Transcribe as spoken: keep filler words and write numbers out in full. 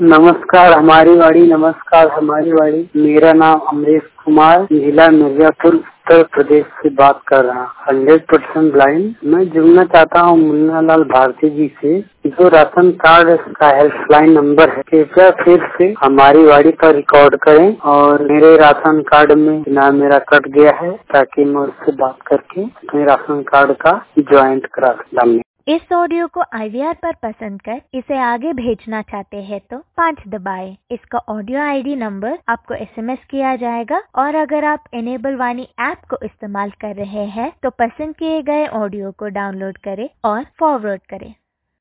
नमस्कार हमारी वाड़ी नमस्कार हमारी वाड़ी। मेरा नाम अमरीश कुमार जिला मिर्जापुर उत्तर प्रदेश से बात कर रहा हूँ। Hundred percent blind. मैं जुड़ना चाहता हूँ मुन्ना लाल भारती जी से। जो राशन कार्ड का हेल्पलाइन नंबर है कृपया फिर से हमारी वाड़ी पर रिकॉर्ड करें और मेरे राशन कार्ड में नाम मेरा कट गया है ताकि मैं उससे बात करके अपने राशन कार्ड का ज्वाइंट करा सकूं। इस ऑडियो को आई वी आर पर पसंद कर इसे आगे भेजना चाहते हैं तो पाँच दबाएं। इसका ऑडियो आई डी नंबर आपको एस एम एस किया जाएगा और अगर आप इनेबल वाणी ऐप को इस्तेमाल कर रहे हैं तो पसंद किए गए ऑडियो को डाउनलोड करें और फॉरवर्ड करें।